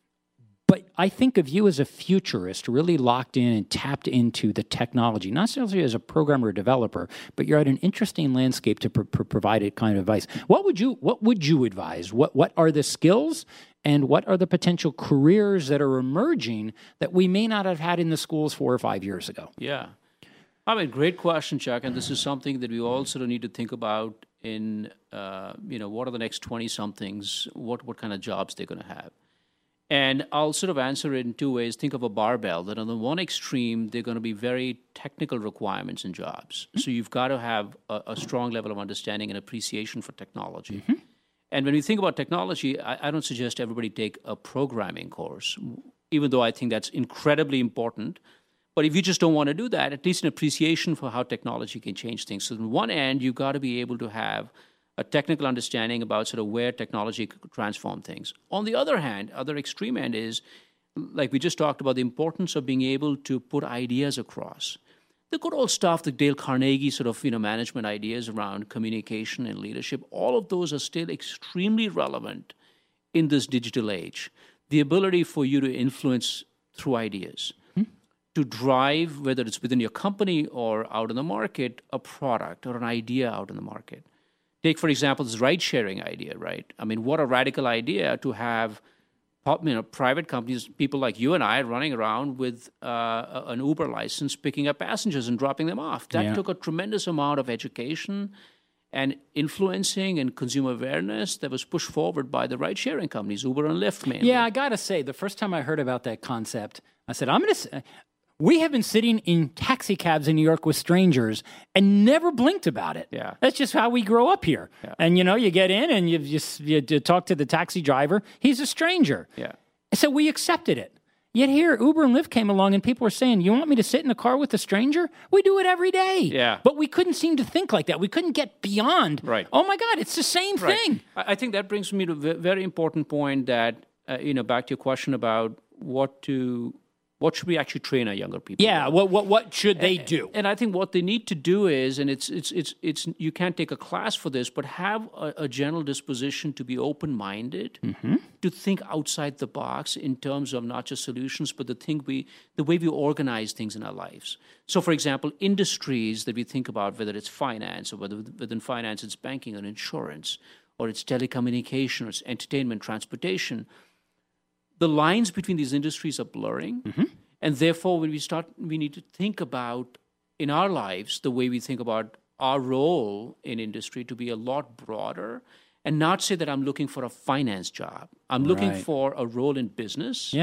But I think of you as a futurist, really locked in and tapped into the technology, not necessarily as a programmer or developer, but you're at an interesting landscape to provide a kind of advice. What would you advise? What are the skills and what are the potential careers that are emerging that we may not have had in the schools 4 or 5 years ago? Yeah. Great question, Chuck. And this is something that we all sort of need to think about in, what are the next 20-somethings, what kind of jobs they're going to have. And I'll sort of answer it in two ways. Think of a barbell, that on the one extreme, there are going to be very technical requirements in jobs. Mm-hmm. So you've got to have a strong level of understanding and appreciation for technology. Mm-hmm. And when you think about technology, I don't suggest everybody take a programming course, even though I think that's incredibly important. But if you just don't want to do that, at least an appreciation for how technology can change things. So on one end, you've got to be able to have a technical understanding about sort of where technology could transform things. On the other hand, other extreme end is, like we just talked about, the importance of being able to put ideas across. The good old stuff, the Dale Carnegie sort of management ideas around communication and leadership, all of those are still extremely relevant in this digital age. The ability for you to influence through ideas, to drive, whether it's within your company or out in the market, a product or an idea out in the market. Take, for example, this ride-sharing idea, right? I mean, what a radical idea to have private companies, people like you and I, running around with an Uber license, picking up passengers and dropping them off. That took a tremendous amount of education and influencing and consumer awareness that was pushed forward by the ride-sharing companies, Uber and Lyft mainly. Yeah, I got to say, the first time I heard about that concept, I said, we have been sitting in taxi cabs in New York with strangers and never blinked about it. Yeah. That's just how we grow up here. Yeah. And, you get in and you talk to the taxi driver. He's a stranger. Yeah. So we accepted it. Yet here, Uber and Lyft came along and people were saying, you want me to sit in the car with a stranger? We do it every day. Yeah. But we couldn't seem to think like that. We couldn't get beyond, oh my God, it's the same thing. I think that brings me to a very important point that, back to your question about what should we actually train our younger people? Yeah, what should they do? And I think what they need to do is, and it's you can't take a class for this, but have a general disposition to be open-minded, to think outside the box in terms of not just solutions, but the way we organize things in our lives. So, for example, industries that we think about, whether it's finance or whether within finance it's banking or insurance, or it's telecommunications, or it's entertainment, transportation. The lines between these industries are blurring, and therefore when we need to think about, in our lives, the way we think about our role in industry to be a lot broader, and not say that I'm looking for a finance job. I'm looking for a role in business,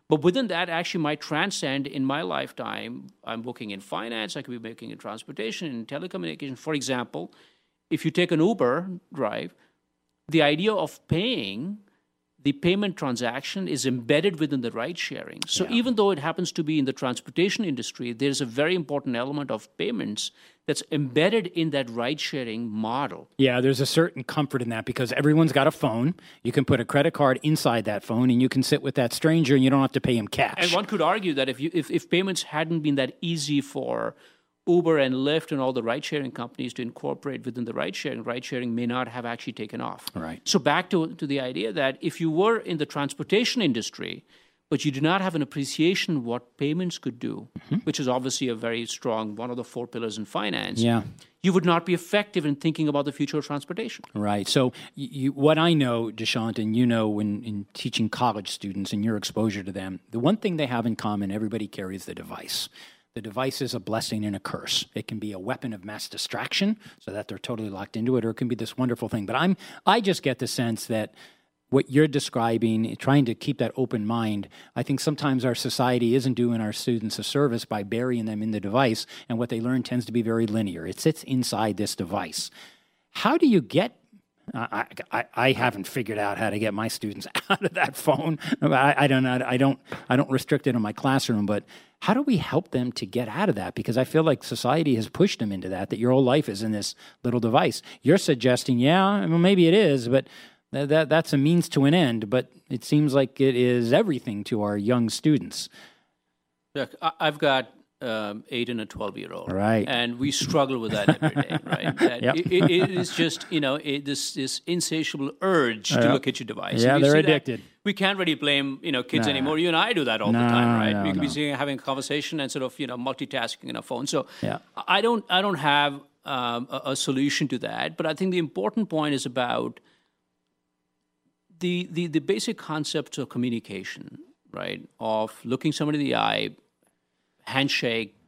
But within that actually might transcend in my lifetime. I'm working in finance, I could be working in transportation, in telecommunications. For example, if you take an Uber drive, the idea of paying, the payment transaction is embedded within the ride sharing. So even though it happens to be in the transportation industry, there's a very important element of payments that's embedded in that ride sharing model. Yeah, there's a certain comfort in that because everyone's got a phone. You can put a credit card inside that phone and you can sit with that stranger and you don't have to pay him cash. And one could argue that if payments hadn't been that easy for Uber and Lyft and all the ride-sharing companies to incorporate within the ride-sharing may not have actually taken off. Right. So back to the idea that if you were in the transportation industry, but you do not have an appreciation of what payments could do, which is obviously a very strong, one of the 4 pillars in finance, you would not be effective in thinking about the future of transportation. Right. So what I know, Dushyant, and you know in teaching college students and your exposure to them, the one thing they have in common, everybody carries the device. The device is a blessing and a curse. It can be a weapon of mass distraction so that they're totally locked into it, or it can be this wonderful thing. But I just get the sense that what you're describing, trying to keep that open mind, I think sometimes our society isn't doing our students a service by burying them in the device, and what they learn tends to be very linear. It sits inside this device. How do you get I haven't figured out how to get my students out of that phone. I don't restrict it in my classroom, but how do we help them to get out of that? Because I feel like society has pushed them into that your whole life is in this little device. You're suggesting, well, maybe it is, but that's a means to an end. But it seems like it is everything to our young students. Look, I've got 8 and a 12-year-old, right? And we struggle with that every day, right? That it is just this insatiable urge to look at your device. Yeah, they're addicted. We can't really blame kids anymore. You and I do that all the time, right? We could be sitting having a conversation and sort of multitasking on a phone. So I don't have a solution to that. But I think the important point is about the basic concepts of communication, right? Of looking somebody in the eye, handshake,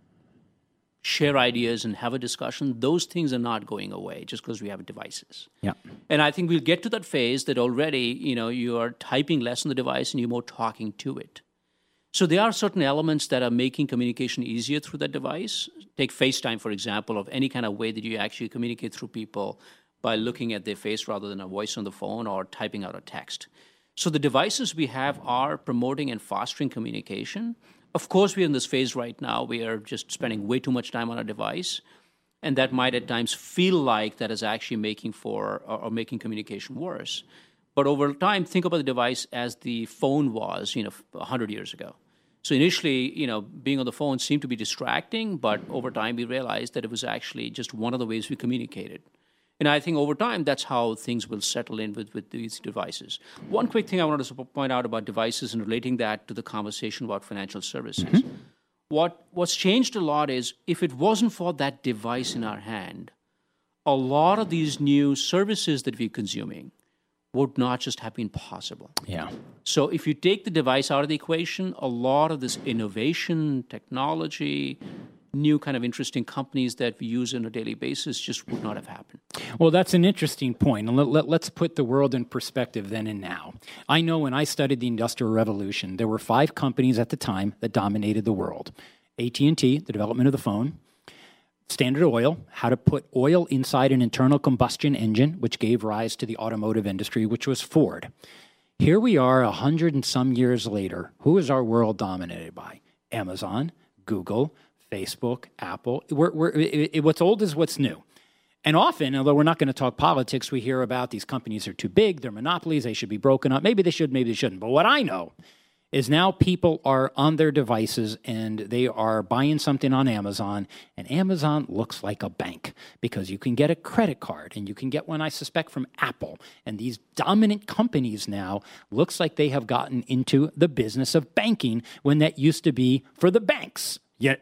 share ideas, and have a discussion. Those things are not going away just because we have devices. Yeah. And I think we'll get to that phase that already, you are typing less on the device and you're more talking to it. So there are certain elements that are making communication easier through that device. Take FaceTime, for example, of any kind of way that you actually communicate through people by looking at their face rather than a voice on the phone or typing out a text. So the devices we have are promoting and fostering communication. Of course, we're in this phase right now. We are just spending way too much time on a device, and that might at times feel like that is actually making making communication worse. But over time, think about the device as the phone was, 100 years ago. So initially, being on the phone seemed to be distracting, but over time we realized that it was actually just one of the ways we communicated. And I think over time, that's how things will settle in with these devices. One quick thing I wanted to point out about devices and relating that to the conversation about financial services. Mm-hmm. What's changed a lot is if it wasn't for that device in our hand, a lot of these new services that we're consuming would not just have been possible. Yeah. So if you take the device out of the equation, a lot of this innovation, technology, new kind of interesting companies that we use on a daily basis just would not have happened. Well, that's an interesting point. And let's put the world in perspective then and now. I know when I studied the Industrial Revolution, there were 5 companies at the time that dominated the world. AT&T, the development of the phone. Standard Oil, how to put oil inside an internal combustion engine, which gave rise to the automotive industry, which was Ford. Here we are 100 and some years later. Who is our world dominated by? Amazon, Google, Facebook, Apple. What's old is what's new. And often, although we're not going to talk politics, we hear about these companies are too big, they're monopolies, they should be broken up. Maybe they should, maybe they shouldn't. But what I know is now people are on their devices and they are buying something on Amazon, and Amazon looks like a bank because you can get a credit card and you can get one, I suspect, from Apple. And these dominant companies now looks like they have gotten into the business of banking when that used to be for the banks.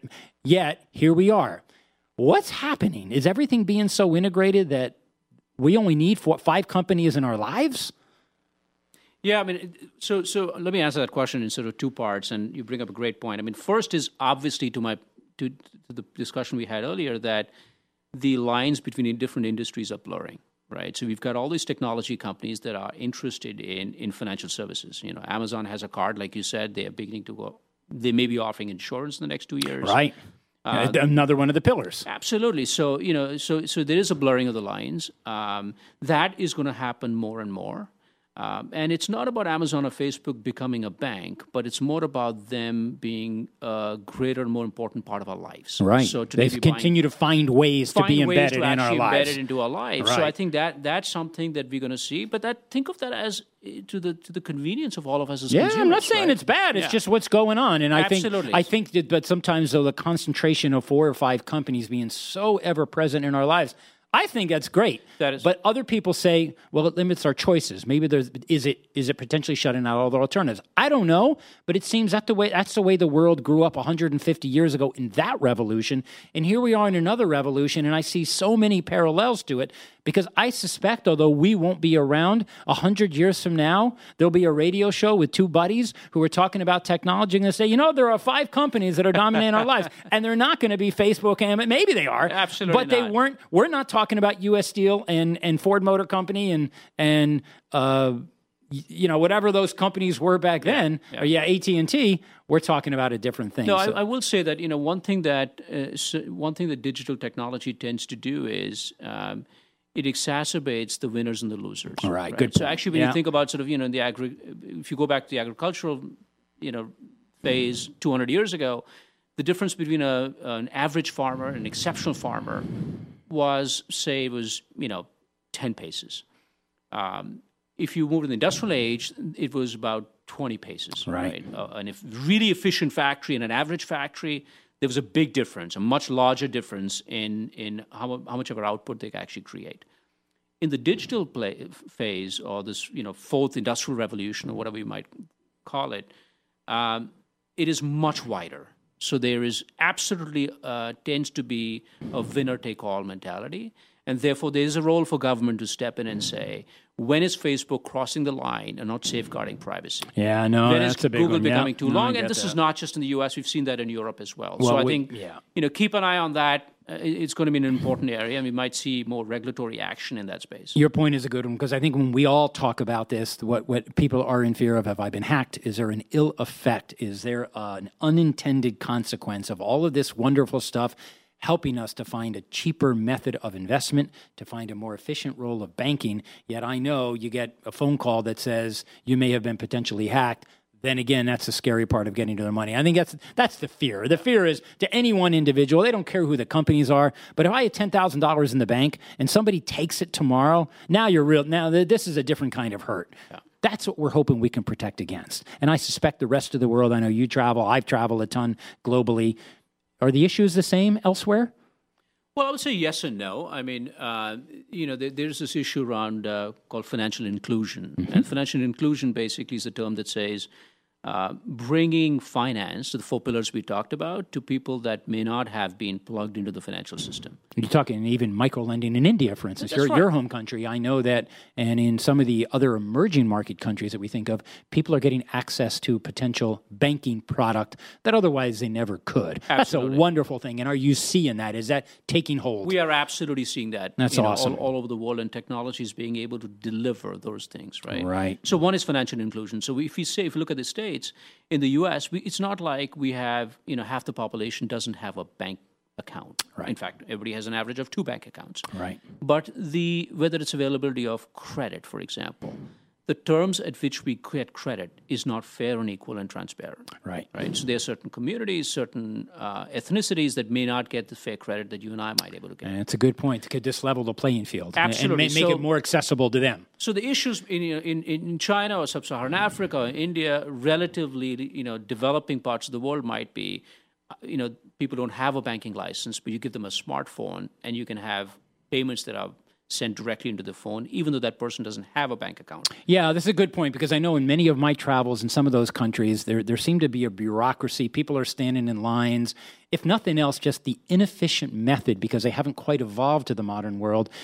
Yet here we are. What's happening? Is everything being so integrated that we only need 5 companies in our lives? Yeah, I mean, so let me answer that question in sort of 2 parts, and you bring up a great point. I mean, first is obviously to the discussion we had earlier that the lines between different industries are blurring, right? So we've got all these technology companies that are interested in financial services. You know, Amazon has a card, like you said. They are beginning to go. They may be offering insurance in the next 2 years. Right. Another one of the pillars. Absolutely. So, you know, so there is a blurring of the lines. That is going to happen more and more. And it's not about Amazon or Facebook becoming a bank, but it's more about them being a greater, more important part of our lives. Right. So they continue to find ways to be embedded in our lives. Embedded into our lives. Right. So I think that's something that we're going to see. But think of that as to the convenience of all of us as consumers. Yeah, I'm not saying it's bad. It's just what's going on. And I think that, but sometimes though the concentration of 4 or 5 companies being so ever present in our lives, I think that's great. But other people say, well, it limits our choices. Maybe is it potentially shutting out all the alternatives? I don't know, but it seems that's the way the world grew up 150 years ago in that revolution. And here we are in another revolution, and I see so many parallels to it because I suspect, although we won't be around 100 years from now, there'll be a radio show with 2 buddies who are talking about technology and they say, you know, there are 5 companies that are dominating our lives, and they're not going to be Facebook and maybe they are. Absolutely but they weren't. We're not talking about U.S. Steel and Ford Motor Company and you know, whatever those companies were back then, or AT&T, we're talking about a different thing. No, I will say that, you know, one thing that digital technology tends to do is it exacerbates the winners and the losers. All right, good point. So actually, when you think about sort of, you know, if you go back to the agricultural, you know, phase 200 years ago, the difference between an average farmer and an exceptional farmer was 10 paces. If you move to the industrial age, it was about 20 paces. Right. And if really efficient factory and an average factory, there was a big difference, a much larger difference in how much of our output they actually create. In the digital phase, or this, you know, 4th industrial revolution, or whatever you might call it, it is much wider. So there is absolutely tends to be a winner-take-all mentality. And therefore, there is a role for government to step in and say, when is Facebook crossing the line and not safeguarding privacy? Yeah, no, when that's a big Google one. becoming too long? And this that. Is not just in the U.S. We've seen that in Europe as well. So I think, you know, keep an eye on that. It's going to be an important area, and we might see more regulatory action in that space. Your point is a good one, because I think when we all talk about this, what people are in fear of, have I been hacked? Is there an ill effect? Is there an unintended consequence of all of this wonderful stuff helping us to find a cheaper method of investment, to find a more efficient role of banking? Yet I know you get a phone call that says you may have been potentially hacked. Then again, that's the scary part of getting to their money. I think that's the fear. The fear is to any one individual. They don't care who the companies are. But if I had $10,000 in the bank and somebody takes it tomorrow, now this is a different kind of hurt. Yeah. That's what we're hoping we can protect against. And I suspect the rest of the world, I know you travel, I've traveled a ton globally. Are the issues the same elsewhere? Well, I would say yes and no. I mean, you know, there's this issue around called financial inclusion. Mm-hmm. And financial inclusion basically is a term that says bringing finance to the 4 pillars we talked about to people that may not have been plugged into the financial system. You're talking even micro-lending in India, for instance. Your home country. I know that, and in some of the other emerging market countries that we think of, people are getting access to potential banking product that otherwise they never could. Absolutely. That's a wonderful thing. And are you seeing that? Is that taking hold? We are absolutely seeing that. That's awesome. All over the world, and technology is being able to deliver those things, right? Right. So one is financial inclusion. So if you look at the States, in the U.S., it's not like we have, you know, half the population doesn't have a bank account. Right. In fact, everybody has an average of 2 bank accounts. Right. But whether it's availability of credit, for example, the terms at which we get credit is not fair and equal and transparent. Right. So there are certain communities, certain ethnicities that may not get the fair credit that you and I might be able to get. And it's a good point. It could dislevel the playing field. Absolutely. And make it more accessible to them. So the issues in China or Sub-Saharan Africa or India, relatively, you know, developing parts of the world might be, you know, people don't have a banking license, but you give them a smartphone and you can have payments that are sent directly into the phone, even though that person doesn't have a bank account. Yeah, this is a good point, because I know in many of my travels in some of those countries, there seemed to be a bureaucracy. People are standing in lines. If nothing else, just the inefficient method, because they haven't quite evolved to the modern world,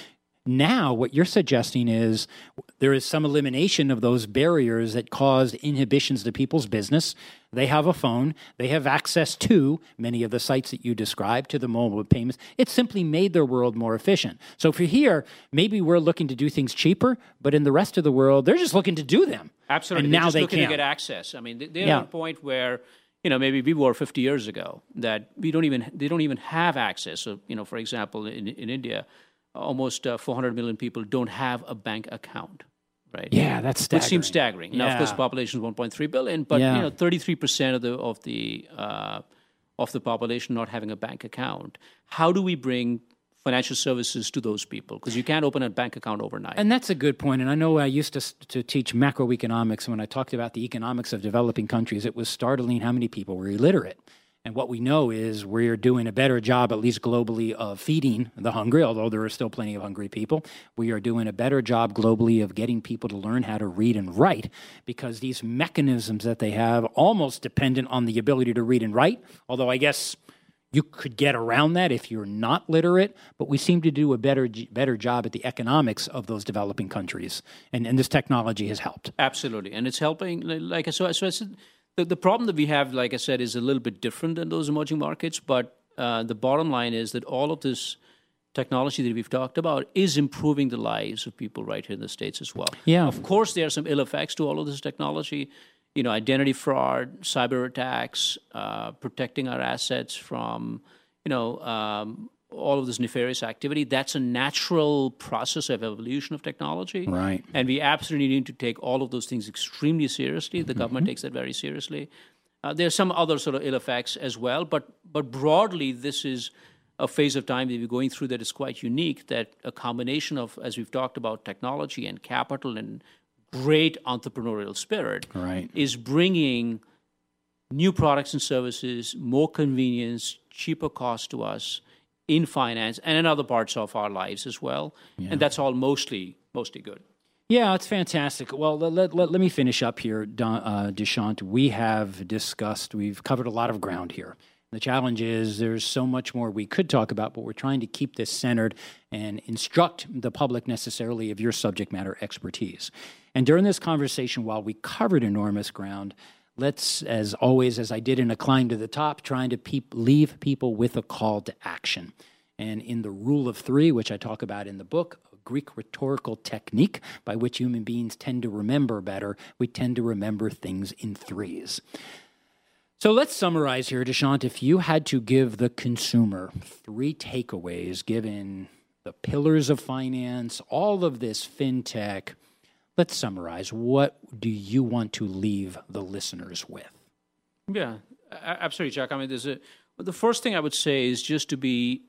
Now, what you're suggesting is there is some elimination of those barriers that caused inhibitions to people's business. They have a phone. They have access to many of the sites that you described, to the mobile payments. It simply made their world more efficient. So for here, maybe we're looking to do things cheaper, but in the rest of the world, they're just looking to do them. Absolutely. And now they're just they looking can to get access. I mean, they're at a point where, maybe we were 50 years ago that they don't even have access. So, for example, in India, almost 400 million people don't have a bank account, right? Yeah, that's staggering. Which seems staggering. Now, of course, the population is 1.3 billion, but 33% of the population not having a bank account. How do we bring financial services to those people? Because you can't open a bank account overnight. And that's a good point. And I know I used to teach macroeconomics. When I talked about the economics of developing countries, it was startling how many people were illiterate. And what we know is we're doing a better job, at least globally, of feeding the hungry, although there are still plenty of hungry people. We are doing a better job globally of getting people to learn how to read and write, because these mechanisms that they have almost dependent on the ability to read and write, although I guess you could get around that if you're not literate, but we seem to do a better job at the economics of those developing countries. And this technology has helped. Absolutely. And it's helping, like I said, the problem that we have, like I said, is a little bit different than those emerging markets, but the bottom line is that all of this technology that we've talked about is improving the lives of people right here in the States as well. Yeah. Of course, there are some ill effects to all of this technology, identity fraud, cyber attacks, protecting our assets from, all of this nefarious activity. That's a natural process of evolution of technology. Right. And we absolutely need to take all of those things extremely seriously. The government takes that very seriously. There's some other sort of ill effects as well, but broadly, this is a phase of time that we're going through that is quite unique, that a combination of, as we've talked about, technology and capital and great entrepreneurial spirit is bringing new products and services, more convenience, cheaper cost to us, in finance and in other parts of our lives as well. Yeah. And that's all mostly good. Yeah, it's fantastic. Well, let me finish up here, Dushyant. We've covered a lot of ground here. The challenge is there's so much more we could talk about, but we're trying to keep this centered and instruct the public necessarily of your subject matter expertise. And during this conversation, while we covered enormous ground, let's, as always, as I did in A Climb to the Top, trying to leave people with a call to action. And in the Rule of Three, which I talk about in the book, a Greek rhetorical technique by which human beings tend to remember better, we tend to remember things in threes. So let's summarize here, Dushyant. If you had to give the consumer 3 takeaways, given the pillars of finance, all of this fintech, let's summarize. What do you want to leave the listeners with? Yeah, absolutely, Chuck. I mean, the first thing I would say is just to be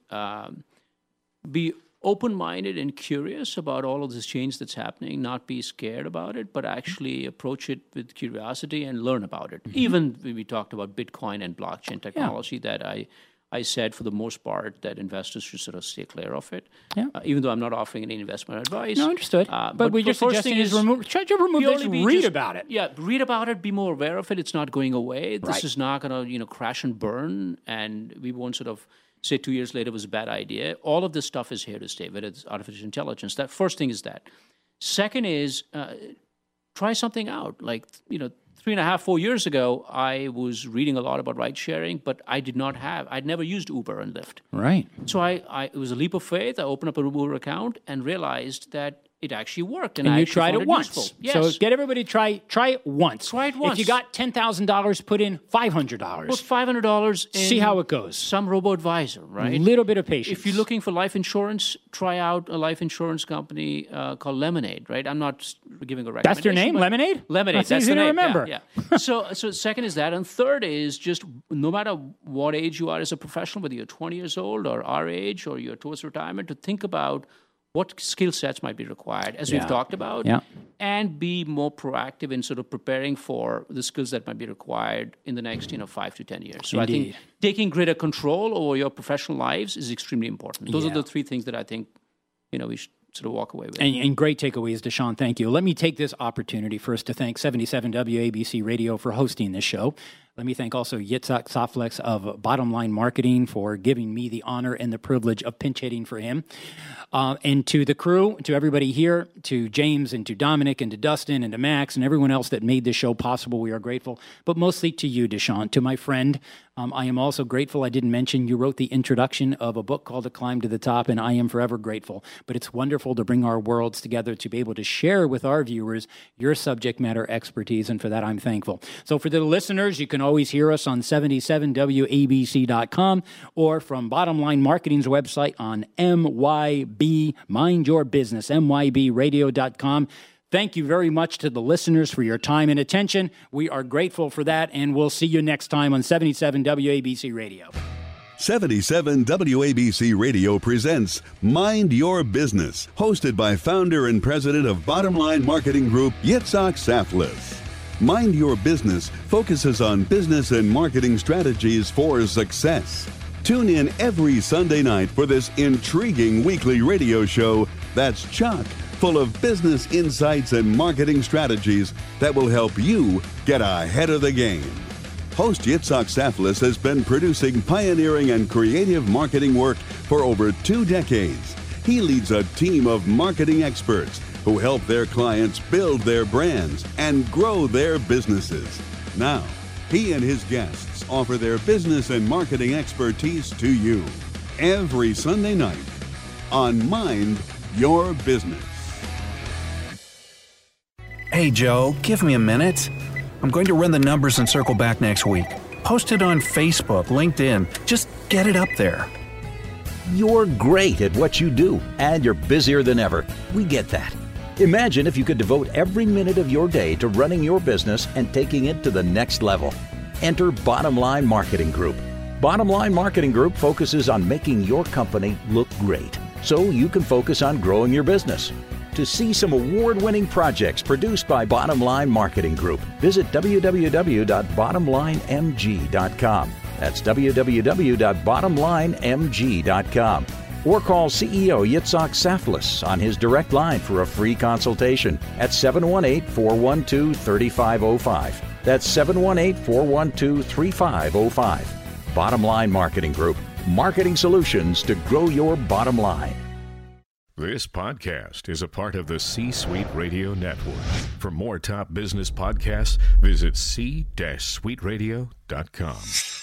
open-minded and curious about all of this change that's happening, not be scared about it, but actually approach it with curiosity and learn about it. Mm-hmm. Even when we talked about Bitcoin and blockchain technology, that I said for the most part that investors should sort of stay clear of it, even though I'm not offering any investment advice. No, understood. But we just suggesting is try to remove this, read about it. Yeah, read about it, be more aware of it. It's not going away. This is not going to crash and burn, and we won't sort of say 2 years later it was a bad idea. All of this stuff is here to stay, whether it's artificial intelligence. That first thing is that. Second is try something out. Like, 3.5, 4 years ago, I was reading a lot about ride sharing, but I'd never used Uber and Lyft. Right. So it was a leap of faith. I opened up an Uber account and realized that it actually worked. And you tried it once. Yes. So get everybody to try it once. Try it once. If you got $10,000, put in $500. Put $500 in. See how it goes. Some robo-advisor, right? A little bit of patience. If you're looking for life insurance, try out a life insurance company called Lemonade, right? I'm not giving a recommendation. That's their name? Lemonade? Lemonade. That's easy the name. to remember. Yeah. So second is that. And third is just no matter what age you are as a professional, whether you're 20 years old or our age or you're towards retirement, to think about what skill sets might be required, as we've talked about, and be more proactive in sort of preparing for the skills that might be required in the next 5 to 10 years. So Indeed. I think taking greater control over your professional lives is extremely important. Those are the 3 things that I think we should sort of walk away with. And great takeaways, Dushyant. Thank you. Let me take this opportunity first to thank 77 WABC Radio for hosting this show. Let me thank also Yitzhak Saflex of Bottom Line Marketing for giving me the honor and the privilege of pinch hitting for him. And to the crew, to everybody here, to James and to Dominic and to Dustin and to Max and everyone else that made this show possible, we are grateful. But mostly to you, Deshant, to my friend. I am also grateful. I didn't mention you wrote the introduction of a book called A Climb to the Top, and I am forever grateful. But it's wonderful to bring our worlds together to be able to share with our viewers your subject matter expertise, and for that I'm thankful. So for the listeners, you can always hear us on 77WABC.com or from Bottom Line Marketing's website on MYB, Mind Your Business, MYBradio.com. Thank you very much to the listeners for your time and attention. We are grateful for that, and we'll see you next time on 77 WABC Radio. 77 WABC Radio presents Mind Your Business, hosted by founder and president of Bottom Line Marketing Group, Yitzhak Saflis. Mind Your Business focuses on business and marketing strategies for success. Tune in every Sunday night for this intriguing weekly radio show that's chock full of business insights and marketing strategies that will help you get ahead of the game. Host Yitzhak Saflis has been producing pioneering and creative marketing work for over 2 decades. He leads a team of marketing experts who help their clients build their brands and grow their businesses. Now, he and his guests offer their business and marketing expertise to you every Sunday night on Mind Your Business. Hey, Joe, give me a minute. I'm going to run the numbers and circle back next week. Post it on Facebook, LinkedIn. Just get it up there. You're great at what you do, and you're busier than ever. We get that. Imagine if you could devote every minute of your day to running your business and taking it to the next level. Enter Bottom Line Marketing Group. Bottom Line Marketing Group focuses on making your company look great, so you can focus on growing your business. To see some award-winning projects produced by Bottom Line Marketing Group, visit www.bottomlinemg.com. That's www.bottomlinemg.com. Or call CEO Yitzhak Saflis on his direct line for a free consultation at 718-412-3505. That's 718-412-3505. Bottom Line Marketing Group. Marketing solutions to grow your bottom line. This podcast is a part of the C-Suite Radio Network. For more top business podcasts, visit c-suiteradio.com.